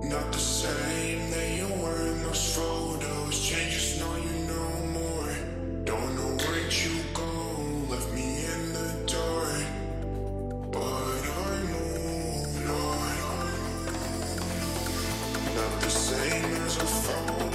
Not the same that you were in those photos. Changes, now you know more. Don't know where'd you go, left me in the dark. But I moved on. Not the same as a photo.